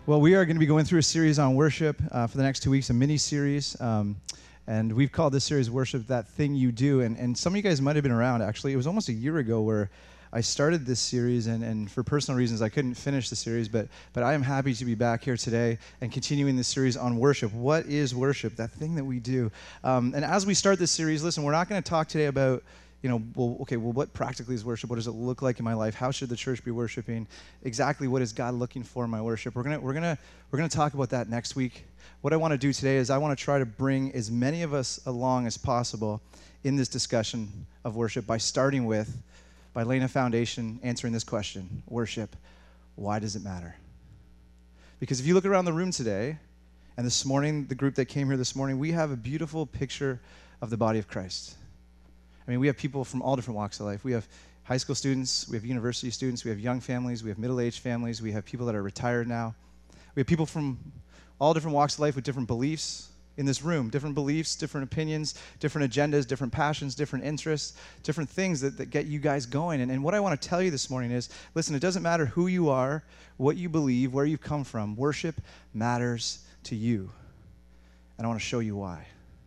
Well, we are going to be going through a series on worship for the next 2 weeks, a mini-series. And we've called this series Worship That Thing You Do. And some of you guys might have been around, actually. It was almost a year ago where I started this series, and for personal reasons, I couldn't finish the series, but I am happy to be back here today and continuing this series on worship. What is worship? That thing that we do. And as we start this series, listen, we're not going to talk today about what practically is worship? What does it look like in my life? How should the church be worshiping? Exactly what is God looking for in my worship? We're gonna talk about that next week. What I want to do today is I want to try to bring as many of us along as possible in this discussion of worship by laying a foundation, answering this question: worship, why does it matter? Because if you look around the room today, and this morning, the group that came here this morning, we have a beautiful picture of the body of Christ. I mean, we have people from all different walks of life. We have high school students, we have university students, we have young families, we have middle-aged families, we have people that are retired now. We have people from all different walks of life with different beliefs in this room, different beliefs, different opinions, different agendas, different passions, different interests, different things that get you guys going. And what I want to tell you this morning is, listen, it doesn't matter who you are, what you believe, where you've come from. Worship matters to you. And I want to show you why.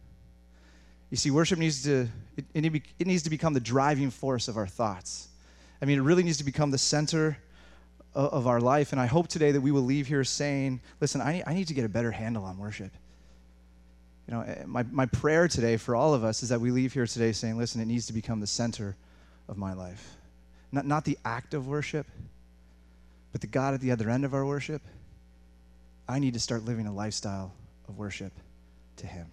You see, worship needs to become the driving force of our thoughts. I mean, it really needs to become the center of our life. And I hope today that we will leave here saying, listen, I need to get a better handle on worship. You know, my prayer today for all of us is that we leave here today saying, listen, it needs to become the center of my life. Not the act of worship, but the God at the other end of our worship. I need to start living a lifestyle of worship to Him.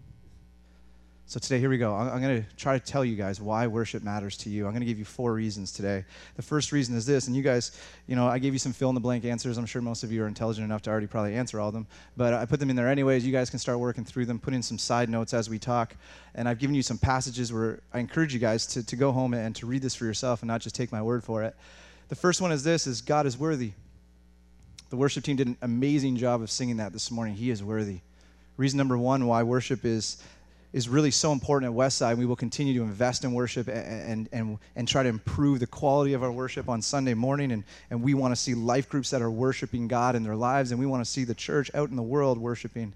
So today, here we go. I'm going to try to tell you guys why worship matters to you. I'm going to give you 4 reasons today. The first reason is this, and you guys, I gave you some fill-in-the-blank answers. I'm sure most of you are intelligent enough to already probably answer all of them, but I put them in there anyways. You guys can start working through them, put in some side notes as we talk, and I've given you some passages where I encourage you guys to go home and to read this for yourself and not just take my word for it. The first one is this, is God is worthy. The worship team did an amazing job of singing that this morning. He is worthy. Reason number 1 why worship is really so important at Westside. We will continue to invest in worship and try to improve the quality of our worship on Sunday morning. And we want to see life groups that are worshiping God in their lives, and we want to see the church out in the world worshiping.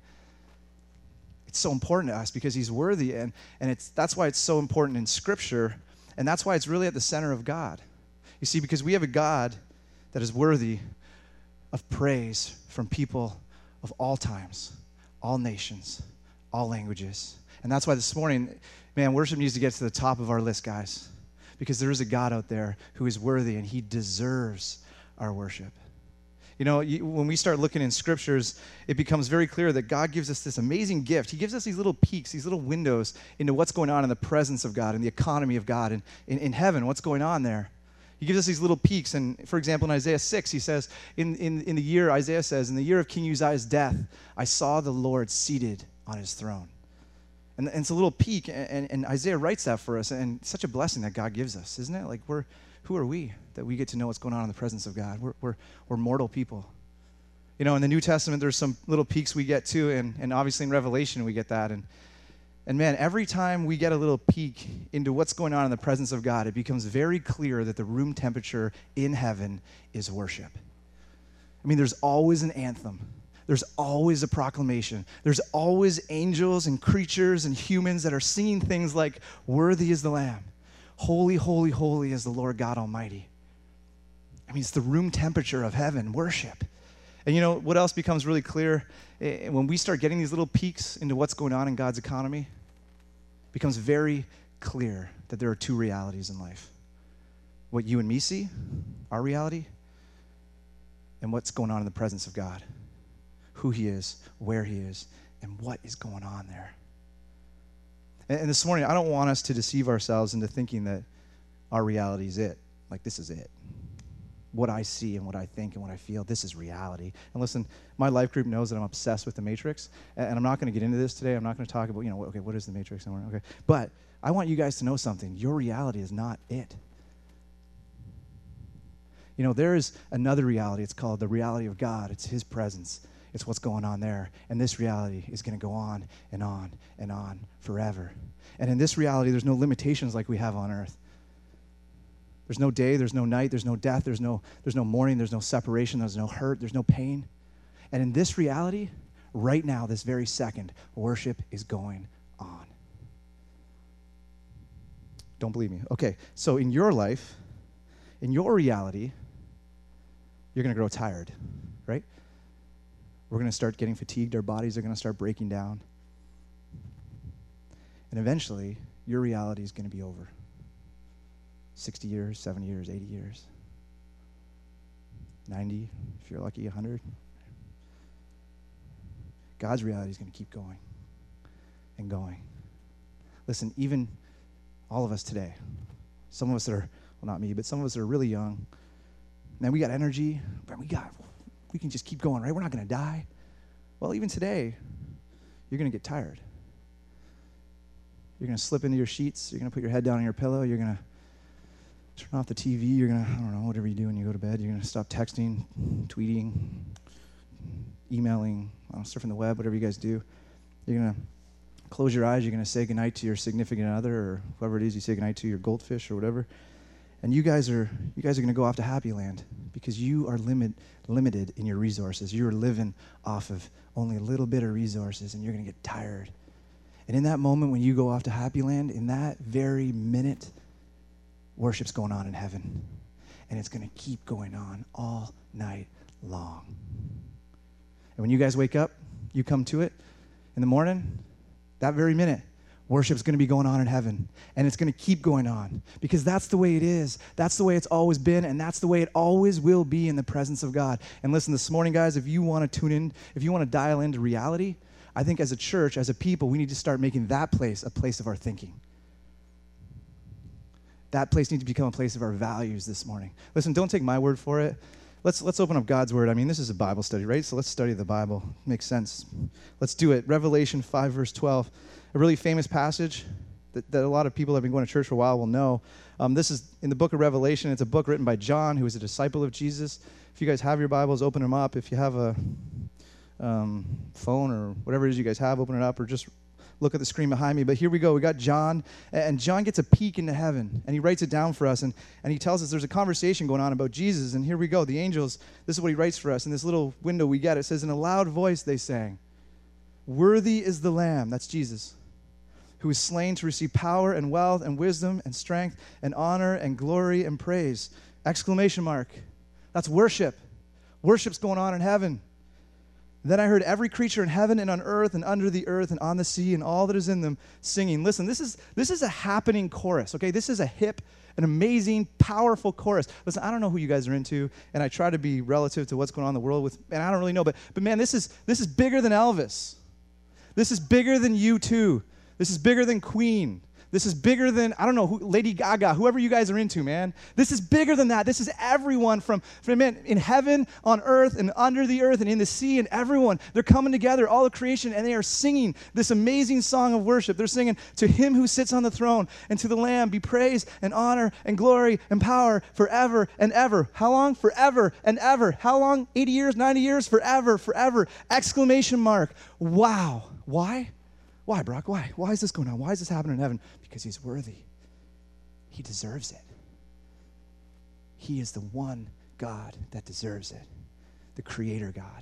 It's so important to us because He's worthy, and that's why it's so important in Scripture, and that's why it's really at the center of God. You see, because we have a God that is worthy of praise from people of all times, all nations, all languages. And that's why this morning, man, worship needs to get to the top of our list, guys, because there is a God out there who is worthy, and He deserves our worship. When we start looking in Scriptures, it becomes very clear that God gives us this amazing gift. He gives us these little peeks, these little windows into what's going on in the presence of God, in the economy of God, and in heaven, what's going on there. He gives us these little peeks, and for example, in Isaiah 6, he says, Isaiah says, in the year of King Uzziah's death, I saw the Lord seated on His throne. And it's a little peek, and Isaiah writes that for us, and it's such a blessing that God gives us, isn't it? Like, who are we that we get to know what's going on in the presence of God? We're mortal people. In the New Testament, there's some little peeks we get too, and obviously in Revelation we get that. And man, every time we get a little peek into what's going on in the presence of God, it becomes very clear that the room temperature in heaven is worship. I mean, there's always an anthem. There's always a proclamation. There's always angels and creatures and humans that are singing things like, worthy is the Lamb. Holy, holy, holy is the Lord God Almighty. I mean, it's the room temperature of heaven, worship. And what else becomes really clear? When we start getting these little peeks into what's going on in God's economy, it becomes very clear that there are 2 realities in life. What you and me see, our reality, and what's going on in the presence of God. Who He is, where He is, and what is going on there. And this morning, I don't want us to deceive ourselves into thinking that our reality is it. Like, this is it. What I see and what I think and what I feel, this is reality. And listen, my life group knows that I'm obsessed with the Matrix, and I'm not going to get into this today. I'm not going to talk about, what is the Matrix? Okay, but I want you guys to know something. Your reality is not it. There is another reality. It's called the reality of God. It's His presence. It's what's going on there. And this reality is going to go on and on and on forever. And in this reality, there's no limitations like we have on earth. There's no day, there's no night, there's no death, there's no mourning, there's no separation, there's no hurt, there's no pain. And in this reality, right now, this very second, worship is going on. Don't believe me? Okay, so in your life, in your reality, you're going to grow tired, right? We're going to start getting fatigued. Our bodies are going to start breaking down. And eventually, your reality is going to be over. 60 years, 70 years, 80 years, 90, if you're lucky, 100. God's reality is going to keep going and going. Listen, even all of us today, some of us that are, well, not me, but some of us that are really young, man, we got energy, but we can just keep going, right? We're not going to die. Well, even today, you're going to get tired. You're going to slip into your sheets. You're going to put your head down on your pillow. You're going to turn off the TV. You're going to, I don't know, whatever you do when you go to bed. You're going to stop texting, tweeting, emailing, surfing the web, whatever you guys do. You're going to close your eyes. You're going to say goodnight to your significant other or whoever it is you say goodnight to, your goldfish or whatever. And you guys are going to go off to Happy Land because you are limited in your resources. You're living off of only a little bit of resources, and you're going to get tired. And in that moment when you go off to Happy Land, in that very minute, worship's going on in heaven. And it's going to keep going on all night long. And when you guys wake up, you come to it in the morning, that very minute, worship's going to be going on in heaven. And it's going to keep going on because that's the way it is. That's the way it's always been, and that's the way it always will be in the presence of God. And listen, this morning, guys, if you want to tune in, if you want to dial into reality, I think as a church, as a people, we need to start making that place a place of our thinking. That place needs to become a place of our values this morning. Listen, don't take my word for it. Let's open up God's word. I mean, this is a Bible study, right? So let's study the Bible. Makes sense. Let's do it. Revelation 5, verse 12. A really famous passage that a lot of people that have been going to church for a while will know. This is in the book of Revelation. It's a book written by John, who was a disciple of Jesus. If you guys have your Bibles, open them up. If you have a phone or whatever it is you guys have, open it up or just look at the screen behind me. But here we go. We got John, and John gets a peek into heaven, and he writes it down for us, and he tells us there's a conversation going on about Jesus, and here we go. The angels, this is what he writes for us. In this little window we get, it says, in a loud voice they sang, "Worthy is the Lamb," that's Jesus, "who is slain to receive power and wealth and wisdom and strength and honor and glory and praise." Exclamation mark. That's worship. Worship's going on in heaven. Then I heard every creature in heaven and on earth and under the earth and on the sea and all that is in them singing. Listen, this is a happening chorus, okay? This is a hip, an amazing, powerful chorus. Listen, I don't know who you guys are into, and I try to be relative to what's going on in the world with, and I don't really know, but man, this is bigger than Elvis. This is bigger than U2. This is bigger than Queen. This is bigger than, I don't know, Lady Gaga, whoever you guys are into, man. This is bigger than that. This is everyone from man, in heaven, on earth, and under the earth, and in the sea, and everyone. They're coming together, all of creation, and they are singing this amazing song of worship. They're singing, "To him who sits on the throne, and to the Lamb be praise and honor and glory and power forever and ever." How long? Forever and ever. How long? 80 years, 90 years? Forever, forever. Exclamation mark. Wow. Why? Why, Brock? Why? Why is this going on? Why is this happening in heaven? Because he's worthy. He deserves it. He is the one God that deserves it, the Creator God.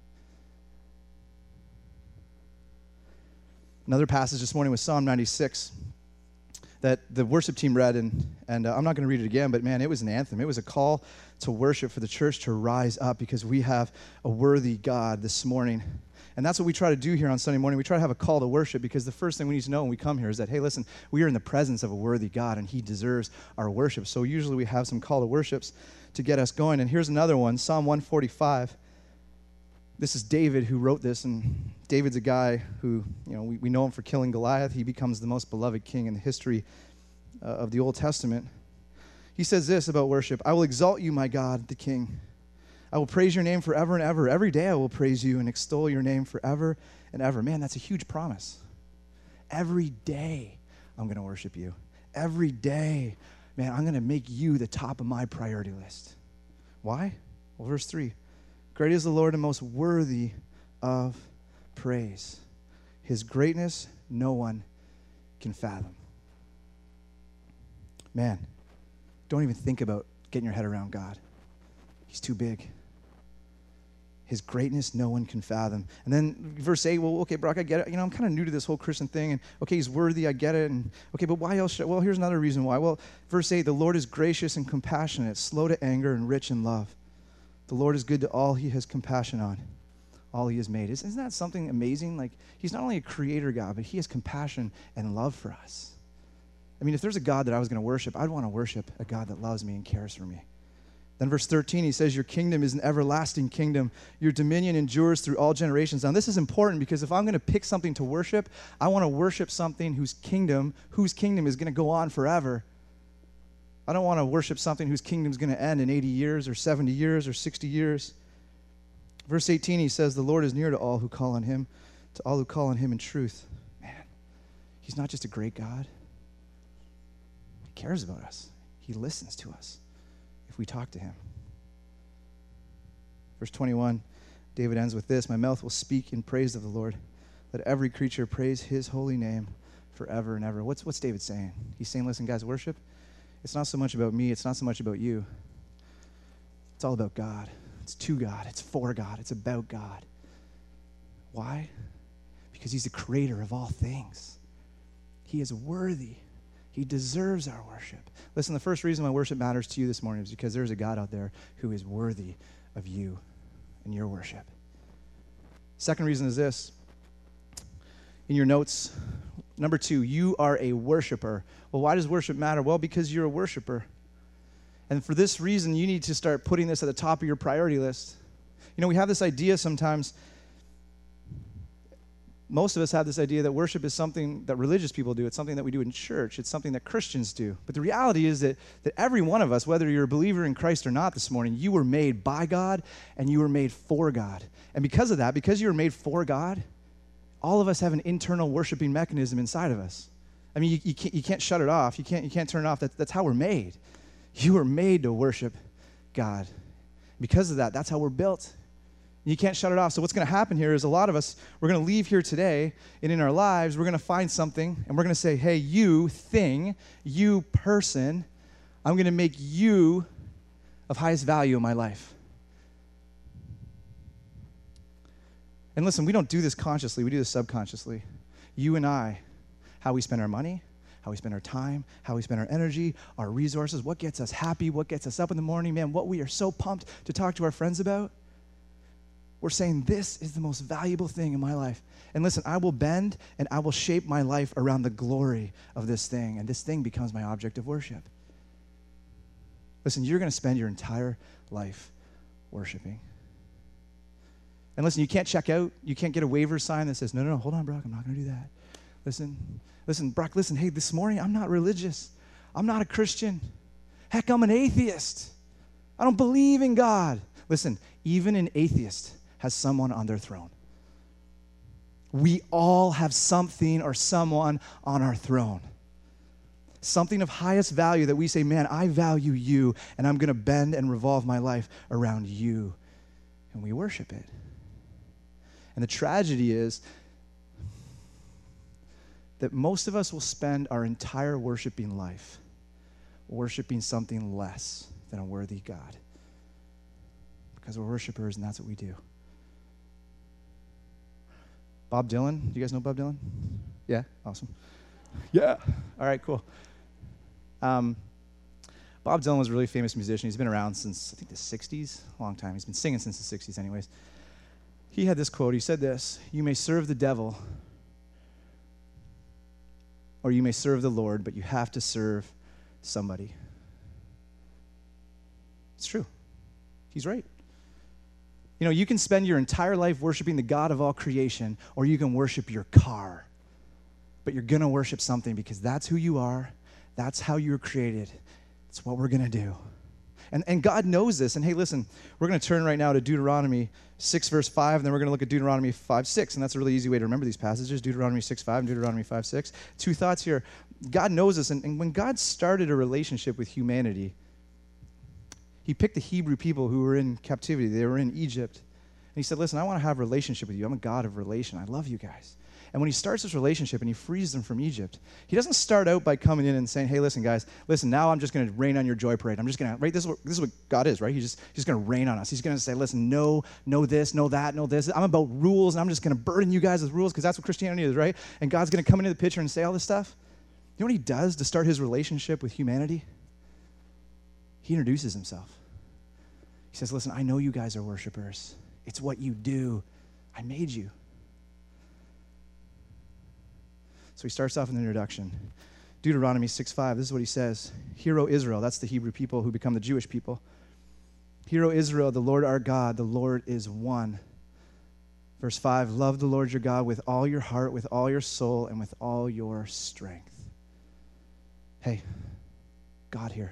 Another passage this morning was Psalm 96 that the worship team read, and I'm not going to read it again, but man, it was an anthem. It was a call to worship for the church to rise up because we have a worthy God this morning. And that's what we try to do here on Sunday morning. We try to have a call to worship because the first thing we need to know when we come here is that, hey, listen, we are in the presence of a worthy God, and he deserves our worship. So usually we have some call to worships to get us going. And here's another one, Psalm 145. This is David who wrote this, and David's a guy who, we know him for killing Goliath. He becomes the most beloved king in the history of the Old Testament. He says this about worship: "I will exalt you, my God, the King. I will praise your name forever and ever. Every day I will praise you and extol your name forever and ever." Man, that's a huge promise. Every day I'm going to worship you. Every day, man, I'm going to make you the top of my priority list. Why? Well, verse 3. "Great is the Lord and most worthy of praise. His greatness no one can fathom." Man, don't even think about getting your head around God. He's too big. His greatness no one can fathom. And then verse 8, well, okay, Brock, I get it. I'm kind of new to this whole Christian thing. And okay, he's worthy, I get it. And okay, but why else? Well, here's another reason why. Well, verse 8, the Lord is gracious and compassionate, slow to anger and rich in love. The Lord is good to all he has compassion on, all he has made. Isn't that something amazing? Like, he's not only a creator God, but he has compassion and love for us. I mean, if there's a God that I was going to worship, I'd want to worship a God that loves me and cares for me. Then verse 13, he says, your kingdom is an everlasting kingdom. Your dominion endures through all generations. Now, this is important because if I'm going to pick something to worship, I want to worship something whose kingdom is going to go on forever. I don't want to worship something whose kingdom is going to end in 80 years or 70 years or 60 years. Verse 18, he says, the Lord is near to all who call on him, to all who call on him in truth. Man, he's not just a great God. He cares about us. He listens to us if we talk to him. Verse 21, David ends with this, my mouth will speak in praise of the Lord. Let every creature praise his holy name forever and ever. What's David saying? He's saying, listen, guys, worship, it's not so much about me. It's not so much about you. It's all about God. It's to God. It's for God. It's about God. Why? Because he's the creator of all things. He is worthy. He deserves our worship. Listen, the first reason why worship matters to you this morning is because there's a God out there who is worthy of you and your worship. Second reason is this. In your notes, number 2, you are a worshiper. Well, why does worship matter? Well, because you're a worshiper. And for this reason, you need to start putting this at the top of your priority list. You know, we have this idea sometimes, most of us have this idea that worship is something that religious people do. It's something that we do in church. It's something that Christians do. But the reality is that every one of us, whether you're a believer in Christ or not this morning, you were made by God and you were made for God. And because of that, because you were made for God, all of us have an internal worshiping mechanism inside of us. I mean, you can't shut it off. You can't turn it off. That's how we're made. You were made to worship God. Because of that, that's how we're built. You can't shut it off. So what's going to happen here is a lot of us, we're going to leave here today, and in our lives, we're going to find something, and we're going to say, hey, you thing, you person, I'm going to make you of highest value in my life. And listen, we don't do this consciously. We do this subconsciously. You and I, how we spend our money, how we spend our time, how we spend our energy, our resources, what gets us happy, what gets us up in the morning, man, what we are so pumped to talk to our friends about. We're saying this is the most valuable thing in my life. And listen, I will bend and I will shape my life around the glory of this thing, and this thing becomes my object of worship. Listen, you're going to spend your entire life worshiping. And listen, you can't check out. You can't get a waiver sign that says, no, hold on, Brock, I'm not going to do that. Listen, Brock, listen, hey, this morning, I'm not religious. I'm not a Christian. Heck, I'm an atheist. I don't believe in God. Listen, even an atheist has someone on their throne. We all have something or someone on our throne. Something of highest value that we say, man, I value you, and I'm going to bend and revolve my life around you. And we worship it. And the tragedy is that most of us will spend our entire worshiping life worshiping something less than a worthy God. Because we're worshipers, and that's what we do. Bob Dylan. Do you guys know Bob Dylan? Yeah? Awesome. Yeah. All right, cool. Bob Dylan was a really famous musician. He's been around since, I think, the 60s. A long time. He's been singing since the 60s anyways. He had this quote. He said this, you may serve the devil or you may serve the Lord, but you have to serve somebody. It's true. He's right. You know, you can spend your entire life worshiping the God of all creation, or you can worship your car. But you're going to worship something because that's who you are. That's how you were created. It's what we're going to do. And God knows this. And hey, listen, we're going to turn right now to Deuteronomy 6, verse 5, and then we're going to look at Deuteronomy 5, 6. And that's a really easy way to remember these passages, Deuteronomy 6, 5 and Deuteronomy 5, 6. Two thoughts here. God knows this. And when God started a relationship with humanity, he picked the Hebrew people who were in captivity. They were in Egypt. And he said, listen, I want to have a relationship with you. I'm a God of relation. I love you guys. And when he starts this relationship and he frees them from Egypt, he doesn't start out by coming in and saying, hey, listen, guys, listen, now I'm just going to rain on your joy parade. I'm just going to, right? This is what God is, right? He's going to rain on us. He's going to say, listen, no this, no that, no this. I'm about rules, and I'm just going to burden you guys with rules because that's what Christianity is, right? And God's going to come into the picture and say all this stuff. You know what he does to start his relationship with humanity? He introduces himself. He says, listen, I know you guys are worshipers. It's what you do. I made you. So he starts off in the introduction. Deuteronomy 6:5, this is what he says. Hear, O Israel, that's the Hebrew people who become the Jewish people. Hear, O Israel, the Lord our God, the Lord is one. Verse 5, love the Lord your God with all your heart, with all your soul, and with all your strength. Hey, God here.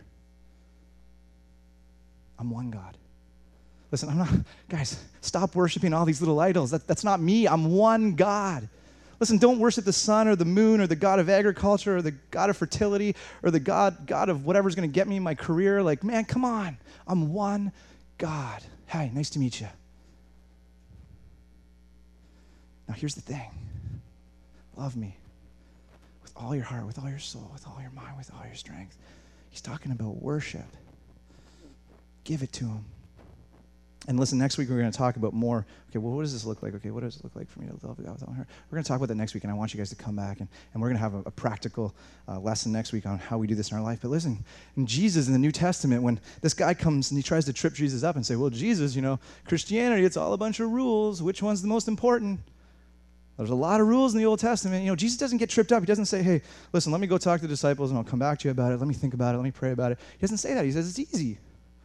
I'm one God. Listen, I'm not, guys, stop worshiping all these little idols. That's not me. I'm one God. Listen, don't worship the sun or the moon or the God of agriculture or the God of fertility or the God of whatever's going to get me in my career. Like, man, come on. I'm one God. Hi, nice to meet you. Now, here's the thing. Love me with all your heart, with all your soul, with all your mind, with all your strength. He's talking about worship. Give it to him. And listen, next week we're going to talk about more. Okay, well, what does this look like? Okay, what does it look like for me to love God with all my heart? We're going to talk about that next week, and I want you guys to come back, and we're going to have a practical lesson next week on how we do this in our life. But listen, in Jesus in the New Testament, when this guy comes and he tries to trip Jesus up and say, well, Jesus, Christianity, it's all a bunch of rules. Which one's the most important? There's a lot of rules in the Old Testament. Jesus doesn't get tripped up. He doesn't say, hey, listen, let me go talk to the disciples, and I'll come back to you about it. Let me think about it. Let me pray about it. He doesn't say that. He says it's easy.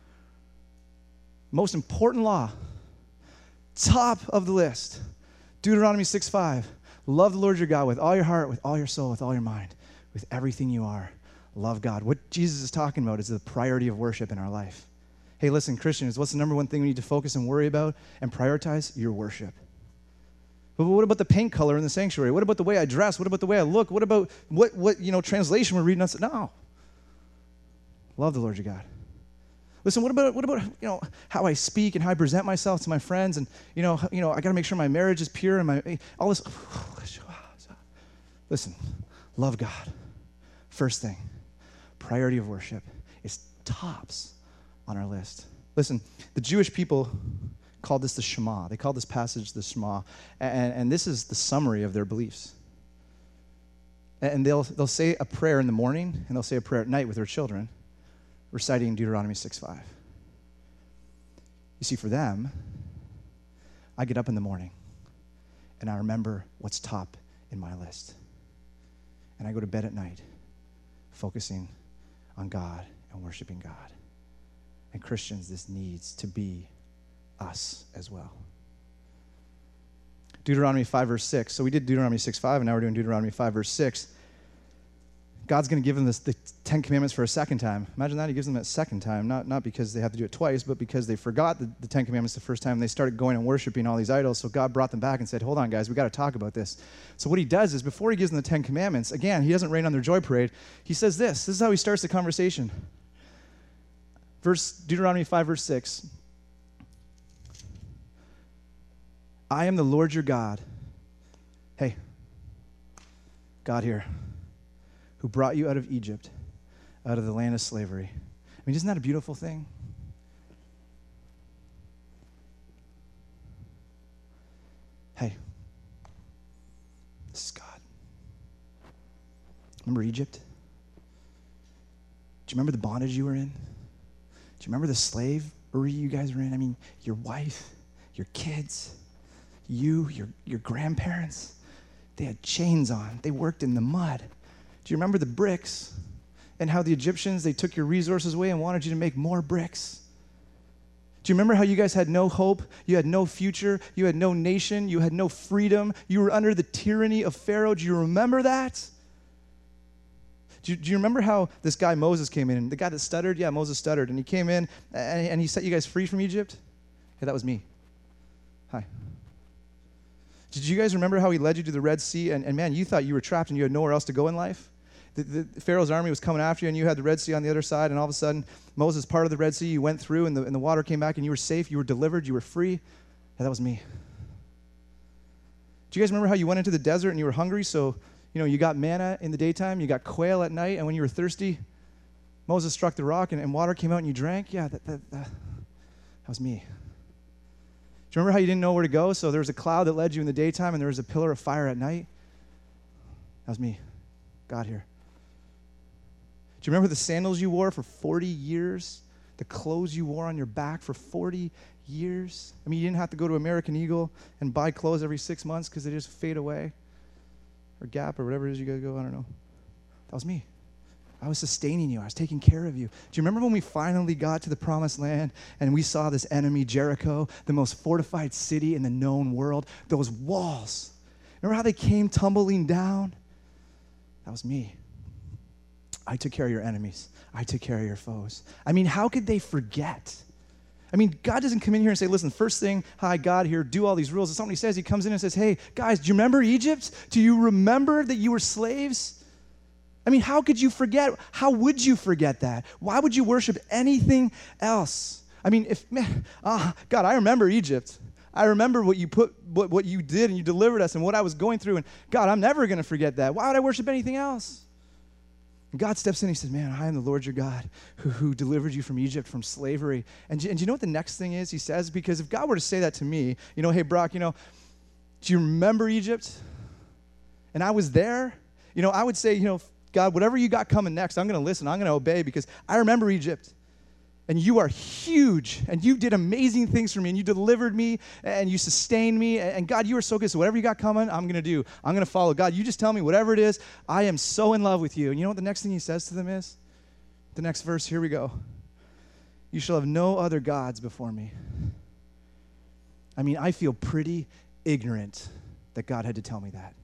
Most important law, top of the list, Deuteronomy 6:5. Love the Lord your God with all your heart, with all your soul, with all your mind, with everything you are. Love God. What Jesus is talking about is the priority of worship in our life. Hey, listen, Christians, what's the number one thing we need to focus and worry about and prioritize? Your worship. But what about the paint color in the sanctuary? What about the way I dress? What about the way I look? What about what translation we're reading? No. Love the Lord your God. Listen, what about how I speak and how I present myself to my friends, and I got to make sure my marriage is pure and all this. Listen, love God. First thing, priority of worship is tops on our list. Listen, the Jewish people called this the Shema. They called this passage the Shema, and this is the summary of their beliefs. And they'll say a prayer in the morning, and they'll say a prayer at night with their children, reciting Deuteronomy 6:5. You see, for them, I get up in the morning, and I remember what's top in my list. And I go to bed at night, focusing on God and worshiping God. And Christians, this needs to be us as well. Deuteronomy 5, verse 6. So we did Deuteronomy 6:5, and now we're doing Deuteronomy 5, verse 6. God's going to give them the 10 Commandments for a second time. Imagine that. He gives them that second time, not because they have to do it twice, but because they forgot the 10 Commandments the first time, and they started going and worshiping all these idols. So God brought them back and said, hold on, guys, we got to talk about this. So what he does is, before he gives them the 10 Commandments, again, he doesn't rain on their joy parade. He says this. This is how he starts the conversation. Deuteronomy 5, verse 6. I am the Lord your God. Hey, God here, who brought you out of Egypt, out of the land of slavery. I mean, isn't that a beautiful thing? Hey, this is God. Remember Egypt? Do you remember the bondage you were in? Do you remember the slavery you guys were in? I mean, your wife, your kids, your grandparents, they had chains on. They worked in the mud. Do you remember the bricks and how the Egyptians, they took your resources away and wanted you to make more bricks? Do you remember how you guys had no hope? You had no future. You had no nation. You had no freedom. You were under the tyranny of Pharaoh. Do you remember that? Do you remember how this guy Moses came in? And the guy that stuttered? Yeah, Moses stuttered. And he came in and he set you guys free from Egypt? Yeah, that was me. Hi. Did you guys remember how he led you to the Red Sea? And man, you thought you were trapped and you had nowhere else to go in life? The Pharaoh's army was coming after you, and you had the Red Sea on the other side, and all of a sudden, Moses, part of the Red Sea, you went through, and the water came back, and you were safe, you were delivered, you were free. Yeah, that was me. Do you guys remember how you went into the desert and you were hungry? So, you got manna in the daytime, you got quail at night, and when you were thirsty, Moses struck the rock and water came out and you drank? Yeah, that was me. Do you remember how you didn't know where to go? So there was a cloud that led you in the daytime and there was a pillar of fire at night? That was me. God here. Do you remember the sandals you wore for 40 years? The clothes you wore on your back for 40 years? I mean, you didn't have to go to American Eagle and buy clothes every 6 months because they just fade away. Or Gap or whatever it is you got to go, I don't know. That was me. I was sustaining you. I was taking care of you. Do you remember when we finally got to the promised land and we saw this enemy, Jericho, the most fortified city in the known world? Those walls. Remember how they came tumbling down? That was me. I took care of your enemies. I took care of your foes. I mean, how could they forget? I mean, God doesn't come in here and say, listen, first thing, hi, God here, do all these rules. It's not what he says. He comes in and says, hey, guys, do you remember Egypt? Do you remember that you were slaves? I mean, how could you forget? How would you forget that? Why would you worship anything else? I mean, God, I remember Egypt. I remember what you did and you delivered us and what I was going through. And God, I'm never going to forget that. Why would I worship anything else? And God steps in and he says, man, I am the Lord your God who delivered you from Egypt, from slavery. And you know what the next thing is? He says, because if God were to say that to me, hey, Brock, do you remember Egypt? And I was there, I would say, God, whatever you got coming next, I'm going to listen. I'm going to obey because I remember Egypt. And you are huge. And you did amazing things for me. And you delivered me. And you sustained me. And God, you are so good. So whatever you got coming, I'm going to do. I'm going to follow. God, you just tell me whatever it is. I am so in love with you. And you know what the next thing he says to them is? The next verse, here we go. You shall have no other gods before me. I mean, I feel pretty ignorant that God had to tell me that.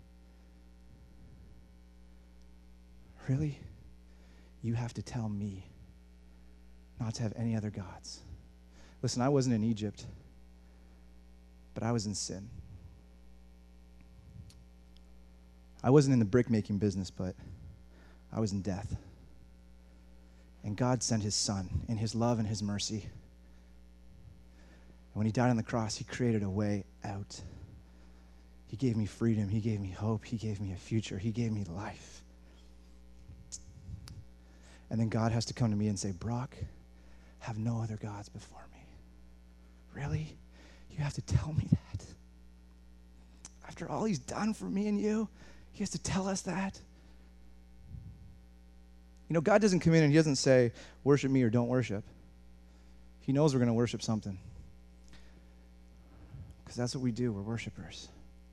Really? You have to tell me not to have any other gods. Listen, I wasn't in Egypt, but I was in sin. I wasn't in the brick-making business, but I was in death. And God sent his son in his love and his mercy. And when he died on the cross, he created a way out. He gave me freedom. He gave me hope. He gave me a future. He gave me life. And then God has to come to me and say, Brock, have no other gods before me. Really? You have to tell me that? After all he's done for me and you, he has to tell us that? God doesn't come in and he doesn't say, worship me or don't worship. He knows we're going to worship something. Because that's what we do. We're worshipers.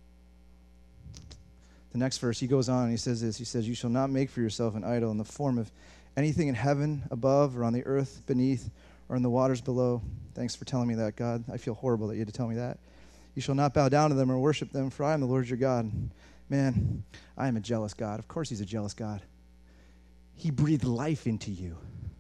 The next verse, he goes on and he says this. He says, you shall not make for yourself an idol in the form of anything in heaven above or on the earth beneath or in the waters below. Thanks for telling me that, God. I feel horrible that you had to tell me that. You shall not bow down to them or worship them, for I am the Lord your God. Man, I am a jealous God. Of course he's a jealous God. He breathed life into you.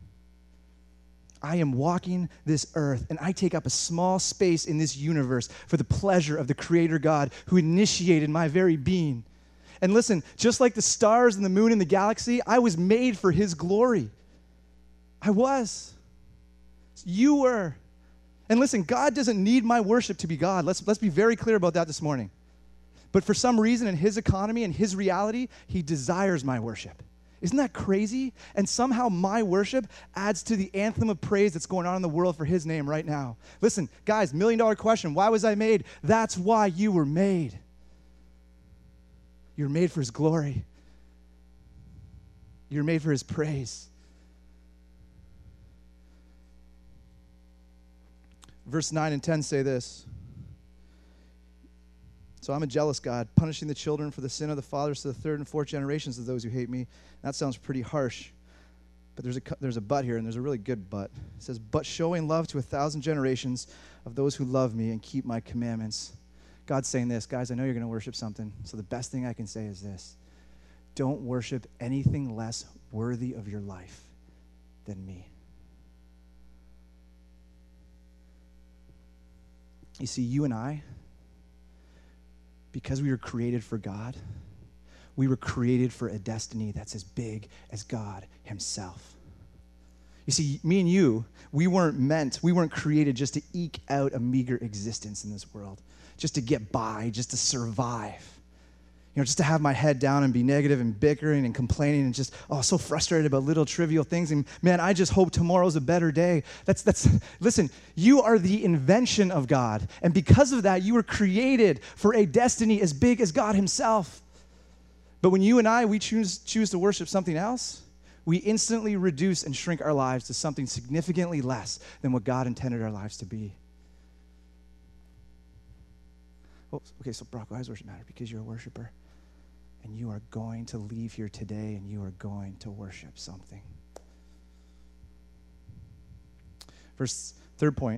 I am walking this earth, and I take up a small space in this universe for the pleasure of the Creator God who initiated my very being. And listen, just like the stars and the moon and the galaxy, I was made for his glory. I was. You were. And listen, God doesn't need my worship to be God. Let's be very clear about that this morning. But for some reason in his economy and his reality, he desires my worship. Isn't that crazy? And somehow my worship adds to the anthem of praise that's going on in the world for his name right now. Listen, guys, $1 million question. Why was I made? That's why you were made. You're made for his glory. You're made for his praise. Verse 9 and 10 say this. So I'm a jealous God, punishing the children for the sin of the fathers to the third and fourth generations of those who hate me. That sounds pretty harsh. But there's a but here, and there's a really good but. It says, but showing love to 1,000 generations of those who love me and keep my commandments. God's saying this, guys, I know you're going to worship something, so the best thing I can say is this. Don't worship anything less worthy of your life than me. You see, you and I, because we were created for God, we were created for a destiny that's as big as God himself. You see, me and you, we weren't created just to eke out a meager existence in this world, just to get by, just to survive. Just to have my head down and be negative and bickering and complaining and just, so frustrated about little trivial things. And man, I just hope tomorrow's a better day. Listen, you are the invention of God. And because of that, you were created for a destiny as big as God himself. But when you and I, we choose to worship something else, we instantly reduce and shrink our lives to something significantly less than what God intended our lives to be. Oh, okay, so Brock, why does worship matter? Because you're a worshiper. And you are going to leave here today and you are going to worship something. Third point.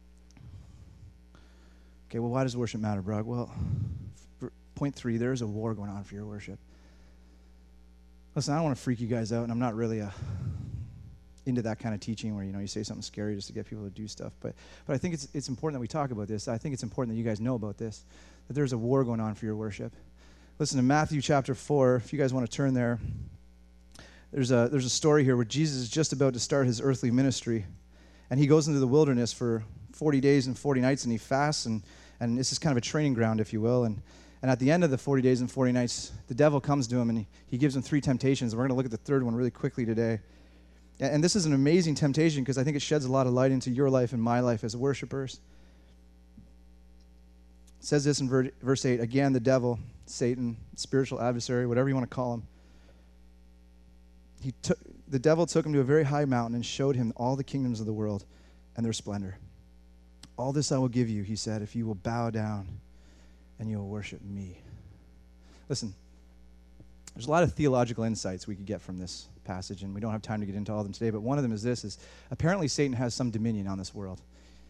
Okay, well, why does worship matter, Brock? Well, point 3, there is a war going on for your worship. Listen, I don't want to freak you guys out, and I'm not really into that kind of teaching where, you say something scary just to get people to do stuff. But I think it's important that we talk about this. I think it's important that you guys know about this, that there's a war going on for your worship. Listen to Matthew chapter 4, if you guys want to turn there. There's a story here where Jesus is just about to start his earthly ministry, and he goes into the wilderness for 40 days and 40 nights, and he fasts, and this is kind of a training ground, if you will. And at the end of the 40 days and 40 nights, the devil comes to him, and he gives him 3 temptations. And we're going to look at the third one really quickly today. And this is an amazing temptation because I think it sheds a lot of light into your life and my life as worshipers. It says this in verse 8, again, the devil, Satan, spiritual adversary, whatever you want to call him, the devil took him to a very high mountain and showed him all the kingdoms of the world and their splendor. All this I will give you, he said, if you will bow down and you will worship me. Listen, there's a lot of theological insights we could get from this passage, and we don't have time to get into all of them today, but one of them is this, is apparently Satan has some dominion on this world.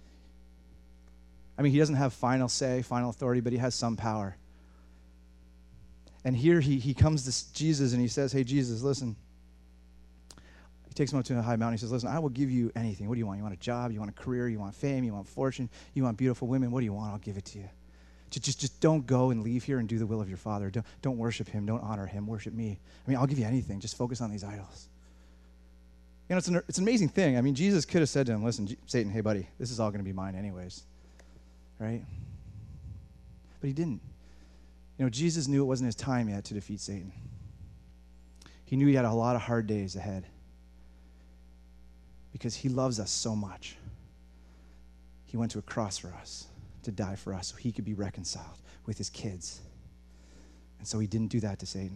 I mean, he doesn't have final say, final authority, but he has some power. And here he comes to Jesus and he says, hey, Jesus, listen. He takes him up to a high mountain. He says, listen, I will give you anything. What do you want? You want a job? You want a career? You want fame? You want fortune? You want beautiful women? What do you want? I'll give it to you. Just don't go and leave here and do the will of your Father. Don't worship him. Don't honor him. Worship me. I mean, I'll give you anything. Just focus on these idols. It's an amazing thing. I mean, Jesus could have said to him, listen, Satan, hey, buddy, this is all going to be mine anyways. Right? But he didn't. Jesus knew it wasn't his time yet to defeat Satan. He knew he had a lot of hard days ahead because he loves us so much. He went to a cross for us to die for us so he could be reconciled with his kids. And so he didn't do that to Satan.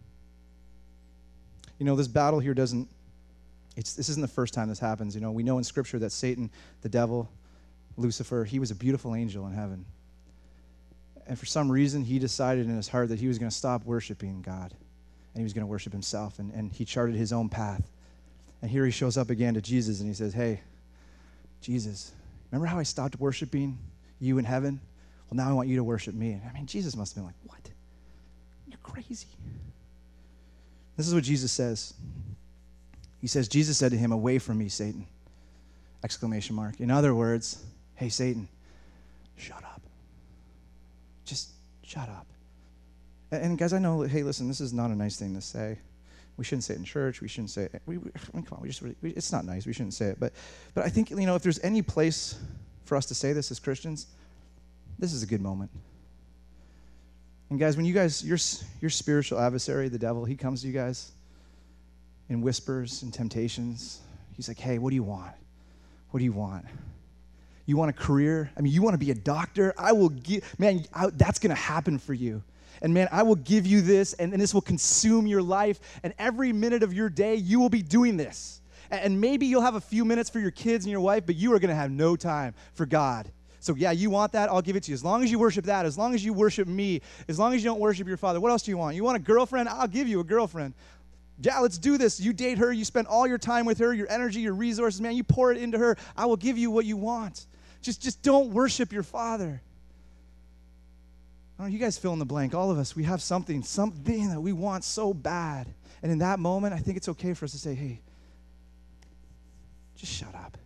This battle here this isn't the first time this happens. We know in Scripture that Satan, the devil, Lucifer, he was a beautiful angel in heaven. And for some reason, he decided in his heart that he was going to stop worshiping God, and he was going to worship himself, and he charted his own path. And here he shows up again to Jesus, and he says, hey, Jesus, remember how I stopped worshiping you in heaven? Well, now I want you to worship me. And I mean, Jesus must have been like, what? You're crazy. This is what Jesus says. He says, Jesus said to him, away from me, Satan, ! In other words, hey, Satan, shut up. Just shut up. And guys, I know, hey, listen, this is not a nice thing to say. We shouldn't say it in church. We shouldn't say it. Come on, it's not nice. We shouldn't say it. But I think, if there's any place for us to say this as Christians, this is a good moment. And guys, when your spiritual adversary, the devil, he comes to you guys in whispers and temptations. He's like, hey, what do you want? What do you want? You want a career? I mean, you want to be a doctor? I will give, man, that's going to happen for you. And man, I will give you this, and this will consume your life. And every minute of your day, you will be doing this. And maybe you'll have a few minutes for your kids and your wife, but you are going to have no time for God. So yeah, you want that? I'll give it to you. As long as you worship that, as long as you worship me, as long as you don't worship your Father. What else do you want? You want a girlfriend? I'll give you a girlfriend. Yeah, let's do this. You date her. You spend all your time with her, your energy, your resources. Man, you pour it into her. I will give you what you want. Just don't worship your Father. I don't know, you guys fill in the blank. All of us, we have something that we want so bad. And in that moment, I think it's okay for us to say, hey, just shut up.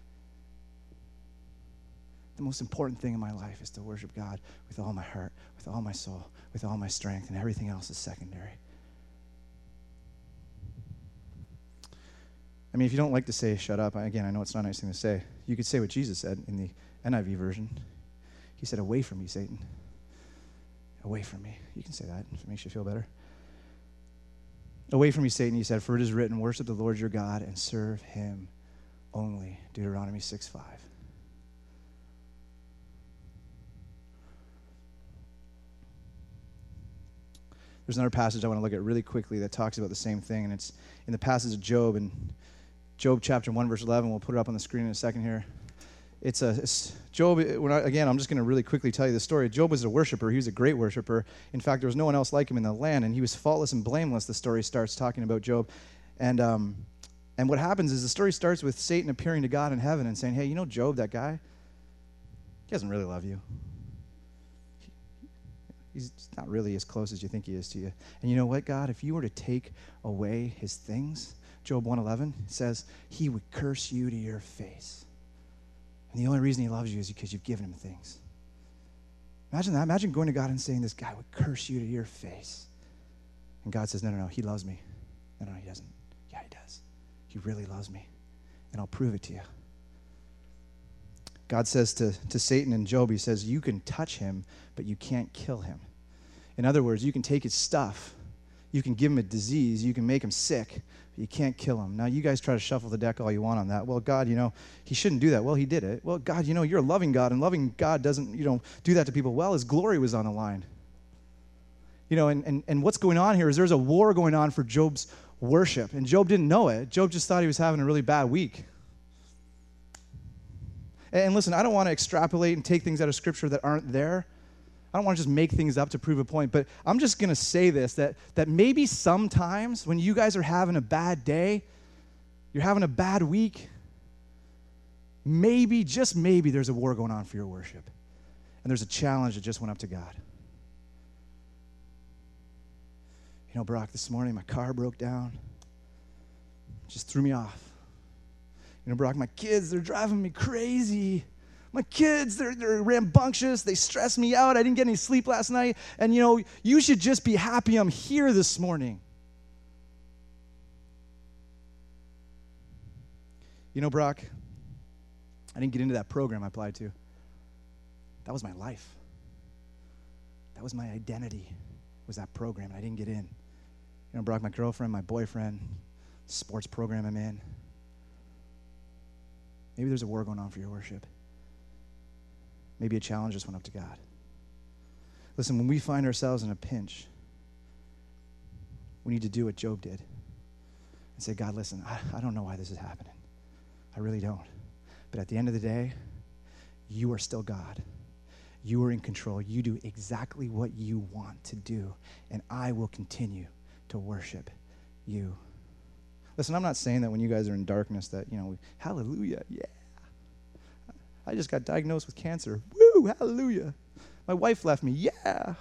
The most important thing in my life is to worship God with all my heart, with all my soul, with all my strength, and everything else is secondary. I mean, if you don't like to say shut up, again, I know it's not a nice thing to say. You could say what Jesus said in the NIV version. He said, away from me, Satan. Away from me. You can say that if it makes you feel better. Away from me, Satan, he said, for it is written, worship the Lord your God and serve him only. Deuteronomy 6:5. There's another passage I want to look at really quickly that talks about the same thing, and it's in the passage of Job, in Job chapter 1, verse 11. We'll put it up on the screen in a second here. It's Job. Again, I'm just going to really quickly tell you the story. Job was a worshiper. He was a great worshiper. In fact, there was no one else like him in the land, and he was faultless and blameless. The story starts talking about Job, and what happens is the story starts with Satan appearing to God in heaven and saying, hey, you know Job, that guy, he doesn't really love you. He's not really as close as you think he is to you. And you know what, God? If you were to take away his things, Job 1:11 says, he would curse you to your face. And the only reason he loves you is because you've given him things. Imagine that. Imagine going to God and saying, this guy would curse you to your face. And God says, no, he loves me. No, he doesn't. Yeah, he does. He really loves me. And I'll prove it to you. God says to Satan and Job, he says, you can touch him, but you can't kill him. In other words, you can take his stuff, you can give him a disease, you can make him sick, but you can't kill him. Now, you guys try to shuffle the deck all you want on that. Well, God, he shouldn't do that. Well, he did it. Well, God, you're a loving God, and loving God doesn't, do that to people. Well, his glory was on the line. And what's going on here is there's a war going on for Job's worship, and Job didn't know it. Job just thought he was having a really bad week. And listen, I don't want to extrapolate and take things out of Scripture that aren't there. I don't want to just make things up to prove a point, but I'm just going to say this, that maybe sometimes when you guys are having a bad day, you're having a bad week, maybe, just maybe, there's a war going on for your worship. And there's a challenge that just went up to God. Brock, this morning my car broke down. It just threw me off. Brock, my kids, they're driving me crazy. My kids, they're rambunctious. They stress me out. I didn't get any sleep last night. And, you should just be happy I'm here this morning. Brock, I didn't get into that program I applied to. That was my life. That was my identity, was that program, and I didn't get in. Brock, my girlfriend, my boyfriend, sports program I'm in. Maybe there's a war going on for your worship. Maybe a challenge just went up to God. Listen, when we find ourselves in a pinch, we need to do what Job did and say, God, listen, I don't know why this is happening. I really don't. But at the end of the day, you are still God. You are in control. You do exactly what you want to do, and I will continue to worship you. Listen, I'm not saying that when you guys are in darkness that, hallelujah, yeah. I just got diagnosed with cancer. Woo, hallelujah. My wife left me, yeah. I'm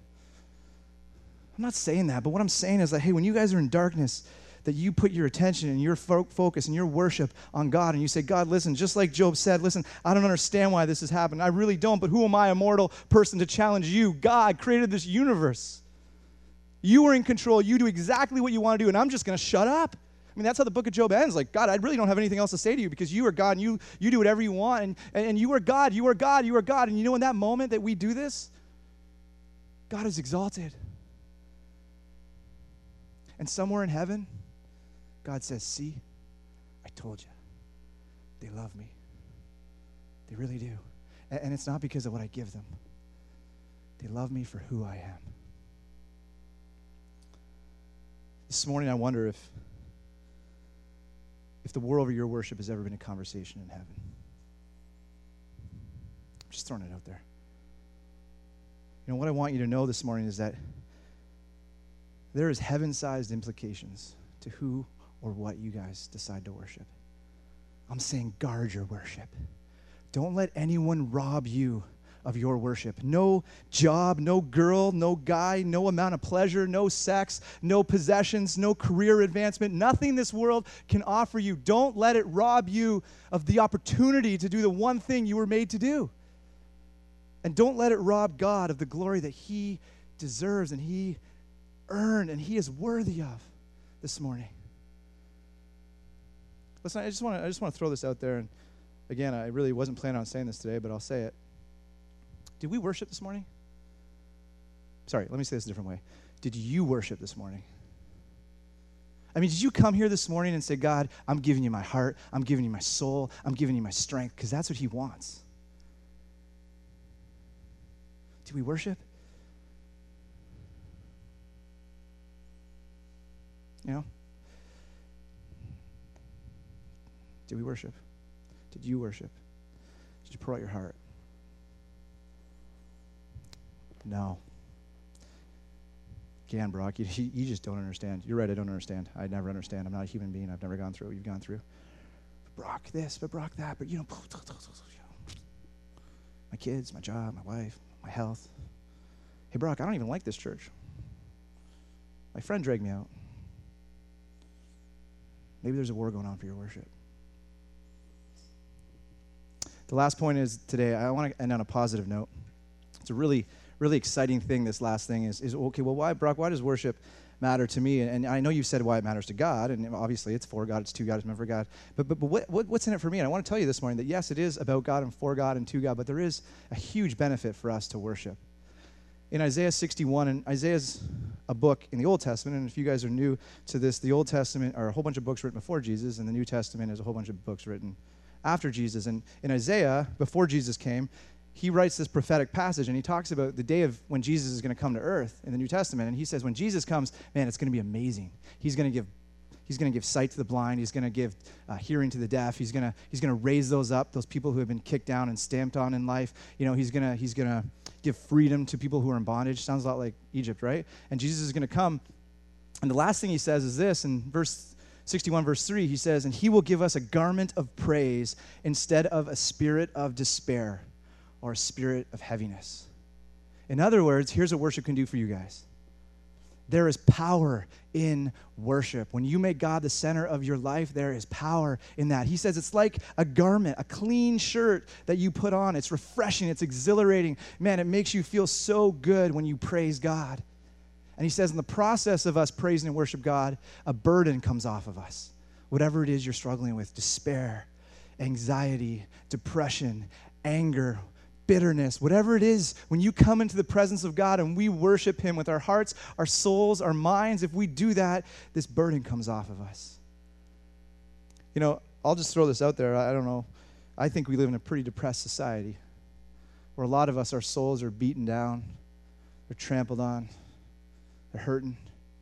not saying that, but what I'm saying is that, hey, when you guys are in darkness, that you put your attention and your focus and your worship on God, and you say, God, listen, just like Job said, listen, I don't understand why this has happened. I really don't, but who am I, a mortal person, to challenge you? God created this universe. You are in control. You do exactly what you want to do, and I'm just going to shut up. I mean, that's how the book of Job ends. Like, God, I really don't have anything else to say to you because you are God, and you do whatever you want, and you are God, you are God, you are God. And in that moment that we do this, God is exalted. And somewhere in heaven, God says, see, I told you. They love me. They really do. And it's not because of what I give them. They love me for who I am. This morning, I wonder if the war over your worship has ever been a conversation in heaven. I'm just throwing it out there. What I want you to know this morning is that there is heaven-sized implications to who or what you guys decide to worship. I'm saying guard your worship. Don't let anyone rob you of your worship. No job, no girl, no guy, no amount of pleasure, no sex, no possessions, no career advancement, nothing this world can offer you. Don't let it rob you of the opportunity to do the one thing you were made to do. And don't let it rob God of the glory that he deserves and he earned and he is worthy of this morning. Listen, I just want to throw this out there. And again, I really wasn't planning on saying this today, but I'll say it. Did we worship this morning? Sorry, let me say this a different way. Did you worship this morning? I mean, did you come here this morning and say, God, I'm giving you my heart, I'm giving you my soul, I'm giving you my strength, because that's what he wants. Did we worship? You know? Did we worship? Did you worship? Did you pour out your heart? No. Again, Brock, you just don't understand. You're right, I don't understand. I never understand. I'm not a human being. I've never gone through what you've gone through. But Brock this, but Brock that, but my kids, my job, my wife, my health. Hey, Brock, I don't even like this church. My friend dragged me out. Maybe there's a war going on for your worship. The last point is today, I want to end on a positive note. It's a really exciting thing, this last thing is okay, well, why, Brock, why does worship matter to me? And I know you said why it matters to God, and obviously it's for God, it's to God, it's meant for God. But what's in it for me? And I want to tell you this morning that yes, it is about God and for God and to God, but there is a huge benefit for us to worship. In Isaiah 61, and Isaiah's a book in the Old Testament, and if you guys are new to this, the Old Testament are a whole bunch of books written before Jesus, and the New Testament is a whole bunch of books written after Jesus. And in Isaiah, before Jesus came, he writes this prophetic passage, and he talks about the day of when Jesus is going to come to earth in the New Testament. And he says, when Jesus comes, man, it's going to be amazing. He's going to give sight to the blind. He's going to give hearing to the deaf. He's going to raise those up, those people who have been kicked down and stamped on in life. You know, he's going to give freedom to people who are in bondage. Sounds a lot like Egypt, right? And Jesus is going to come. And the last thing he says is this in verse 61, verse 3, he says, and he will give us a garment of praise instead of a spirit of despair or a spirit of heaviness. In other words, here's what worship can do for you guys. There is power in worship. When you make God the center of your life, there is power in that. He says it's like a garment, a clean shirt that you put on. It's refreshing. It's exhilarating. Man, it makes you feel so good when you praise God. And he says in the process of us praising and worship God, a burden comes off of us. Whatever it is you're struggling with, despair, anxiety, depression, anger, bitterness, whatever it is, when you come into the presence of God and we worship him with our hearts, our souls, our minds, if we do that, this burden comes off of us. You know, I'll just throw this out there. I don't know. I think we live in a pretty depressed society where a lot of us, our souls are beaten down. They're trampled on. They're hurting.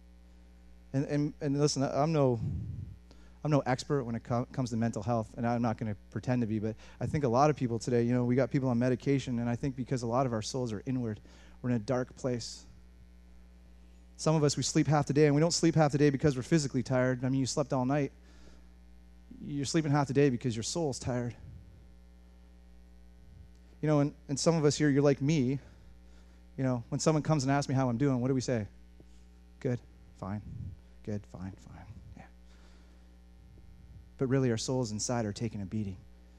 And listen, I'm no expert when it comes to mental health, and I'm not going to pretend to be, but I think a lot of people today, you know, we got people on medication, and I think because a lot of our souls are inward, we're in a dark place. Some of us, we sleep half the day, and we don't sleep half the day because we're physically tired. I mean, you slept all night. You're sleeping half the day because your soul's tired. You know, and some of us here, you're like me. You know, when someone comes and asks me how I'm doing, what do we say? Good, fine, good, fine, fine. Yeah. But really, our souls inside are taking a beating.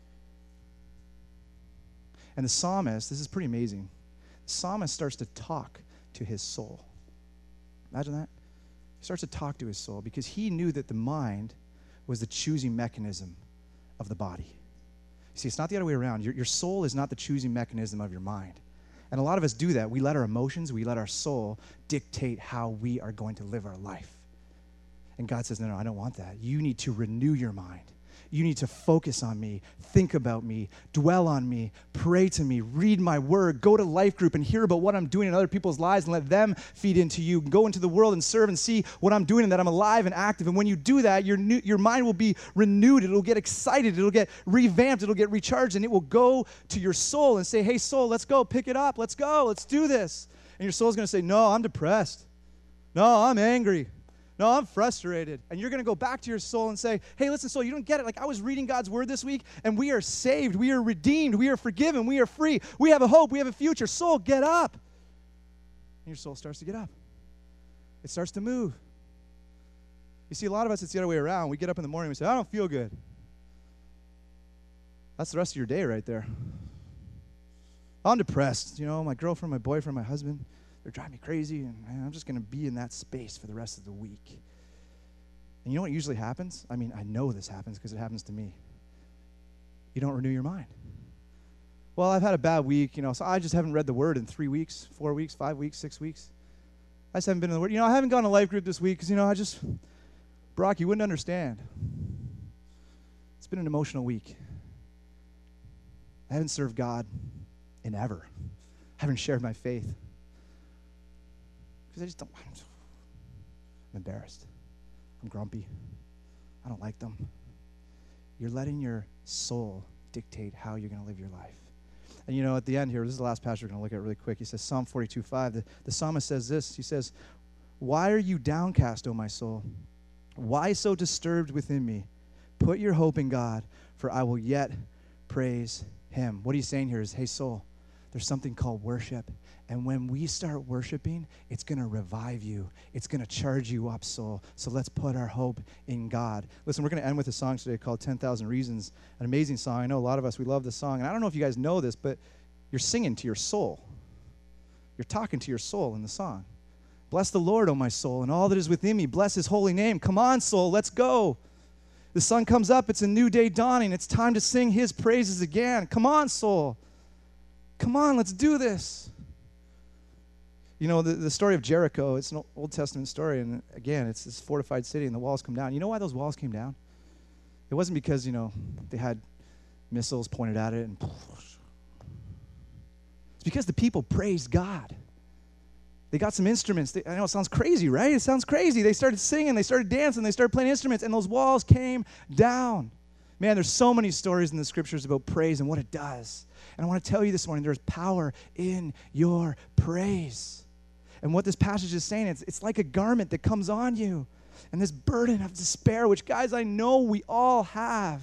And the psalmist, this is pretty amazing. The psalmist starts to talk to his soul. Imagine that. He starts to talk to his soul because he knew that the mind was the choosing mechanism of the body. You see, it's not the other way around. Your soul is not the choosing mechanism of your mind. And a lot of us do that. We let our emotions, we let our soul dictate how we are going to live our life. And God says, no, I don't want that. You need to renew your mind. You need to focus on me, think about me, dwell on me, pray to me, read my word, go to life group and hear about what I'm doing in other people's lives and let them feed into you. Go into the world and serve and see what I'm doing and that I'm alive and active. And when you do that, your mind will be renewed. It'll get excited. It'll get revamped. It'll get recharged. And it will go to your soul and say, hey, soul, let's go. Pick it up. Let's go. Let's do this. And your soul's going to say, no, I'm depressed. No, I'm angry. No, I'm frustrated. And you're going to go back to your soul and say, hey, listen, soul, you don't get it. Like, I was reading God's word this week, and we are saved. We are redeemed. We are forgiven. We are free. We have a hope. We have a future. Soul, get up. And your soul starts to get up. It starts to move. You see, a lot of us, it's the other way around. We get up in the morning and we say, I don't feel good. That's the rest of your day right there. I'm depressed. You know, my girlfriend, my boyfriend, my husband, they're driving me crazy, and I'm just going to be in that space for the rest of the week. And you know what usually happens? I mean, I know this happens because it happens to me. You don't renew your mind. Well, I've had a bad week, so I just haven't read the Word in 3 weeks, 4 weeks, 5 weeks, 6 weeks. I just haven't been in the Word. I haven't gone to life group this week because, Brock, you wouldn't understand. It's been an emotional week. I haven't served God in ever. I haven't shared my faith. Because I just don't. I'm embarrassed. I'm grumpy. I don't like them. You're letting your soul dictate how you're going to live your life. And at the end here, this is the last passage we're going to look at really quick. He says, Psalm 42:5. The psalmist says this. He says, "Why are you downcast, O my soul? Why so disturbed within me? Put your hope in God, for I will yet praise him." What he's saying here is, hey, soul, there's something called worship. And when we start worshiping, it's going to revive you. It's going to charge you up, soul. So let's put our hope in God. Listen, we're going to end with a song today called 10,000 Reasons, an amazing song. I know a lot of us, we love this song. And I don't know if you guys know this, but you're singing to your soul. You're talking to your soul in the song. Bless the Lord, O my soul, and all that is within me. Bless his holy name. Come on, soul, let's go. The sun comes up. It's a new day dawning. It's time to sing his praises again. Come on, soul. Come on, let's do this. The story of Jericho, it's an Old Testament story, and again, it's this fortified city, and the walls come down. You know why those walls came down? It wasn't because, they had missiles pointed at it, and it's because the people praised God. They got some instruments. I know it sounds crazy, right? It sounds crazy. They started singing, they started dancing, they started playing instruments, and those walls came down. Man, there's so many stories in the scriptures about praise and what it does. And I want to tell you this morning, there's power in your praise. And what this passage is saying, it's like a garment that comes on you. And this burden of despair, which, guys, I know we all have.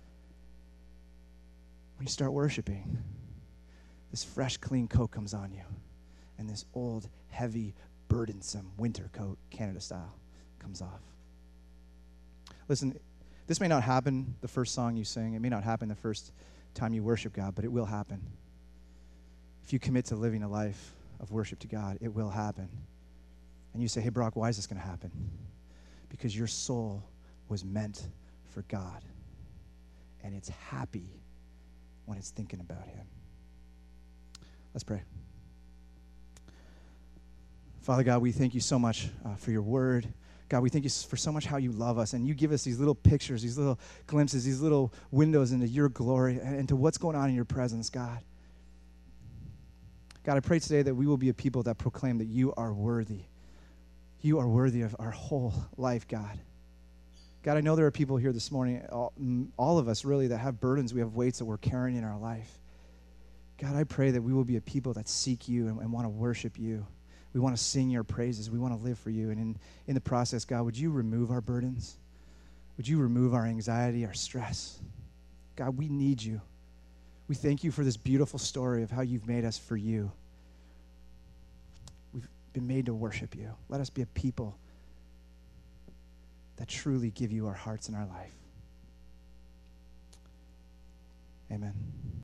When you start worshiping, this fresh, clean coat comes on you. And this old, heavy, burdensome winter coat, Canada style, comes off. Listen, this may not happen the first song you sing. It may not happen the first time you worship God, but it will happen. If you commit to living a life of worship to God, it will happen. And you say, hey, Brock, why is this going to happen? Because your soul was meant for God. And it's happy when it's thinking about him. Let's pray. Father God, we thank you so much for your word. God, we thank you for so much how you love us, and you give us these little pictures, these little glimpses, these little windows into your glory and into what's going on in your presence, God. God, I pray today that we will be a people that proclaim that you are worthy. You are worthy of our whole life, God. God, I know there are people here this morning, all of us really, that have burdens. We have weights that we're carrying in our life. God, I pray that we will be a people that seek you and want to worship you. We want to sing your praises. We want to live for you. And in the process, God, would you remove our burdens? Would you remove our anxiety, our stress? God, we need you. We thank you for this beautiful story of how you've made us for you. We've been made to worship you. Let us be a people that truly give you our hearts and our life. Amen.